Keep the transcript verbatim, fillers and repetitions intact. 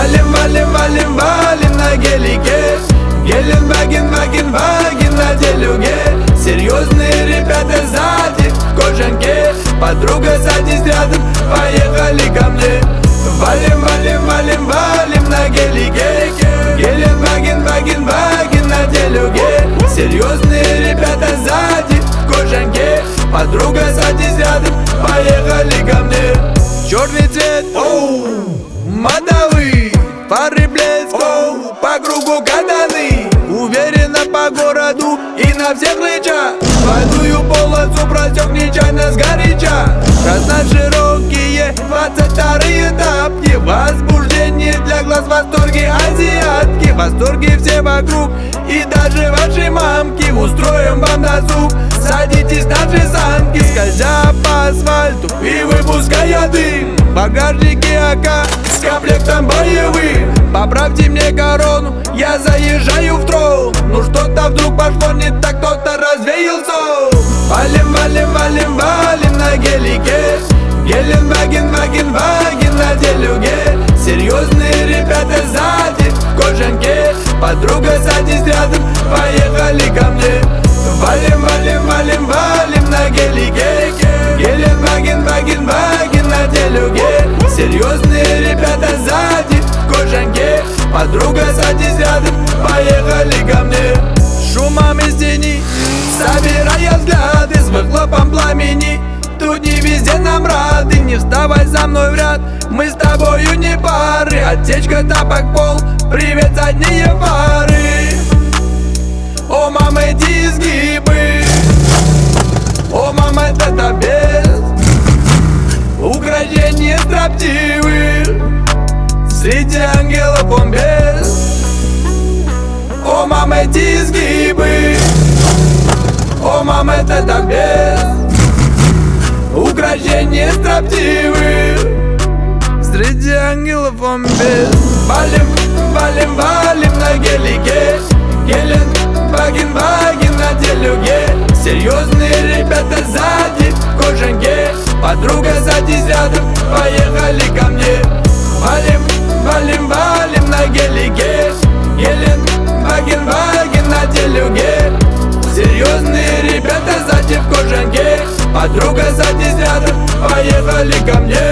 Валим, валим, валим, валим на гелике. Геленваген, ваген, ваген на делюге. Серьезные ребята сзади в кожанке. Подруга садись рядом, поехали ко мне. Валим, валим, валим, валим на гелике. Геленваген, ваген, ваген на делюге. Серьезные ребята сзади в кожанке. Подруга садись рядом, поехали ко мне. Черный цвет, оу, мотовый, фары блеск, оу, по кругу катаны. Уверенно по городу и на всех рычаг. Двойную полосу просек нечаянно сгоряча. Красно-широкие двадцать вторые тапки. Возбуждение для глаз, восторги азиатки. Восторги все вокруг и даже ваши мамки. Устроим вам досуг, садитесь наши санки. Скользя по асфальту и выпуская дым. В багажнике АК с комплектом боевым. Поправьте мне корону, я заезжаю в трон. Ну что-то вдруг пошло не так, кто-то развеял сон. Валим, валим, валим, валим на гелике. Геленваген, ваген, ваген на делюге. Серьезные ребята сзади в кожанке. Подруга садись рядом, поехали ко мне. Валим, валим, валим, валим на гелике. Геленваген, ваген, ваген на делюге. Серьезные ребята сзади в кожанке. Подруга садись рядом, поехали ко мне. Шумом из тени, собирая взгляды, с выхлопом пламени. Тут не везде нам рады, не вставай за мной в ряд. Мы с тобою не пары, отсечка, тапок, пол, привет, задние фары. О, мама, эти изгибы, о, мама, это без украшения строптивых. Среди ангелов он без. О, мама, эти изгибы, о, мама, это так без украшения строптивых. Среди ангелов он без. Валим, валим, валим на гелике. Геленваген, ваген на делюге. Серьезные ребята сзади в кожанке. Подруга садись рядом, поехали ко мне. Валим, валим, валим на гелике. Геленваген, ваген на делюге. Серьезные ребята сзади в кожанке. Подруга садись рядом, поехали ко мне.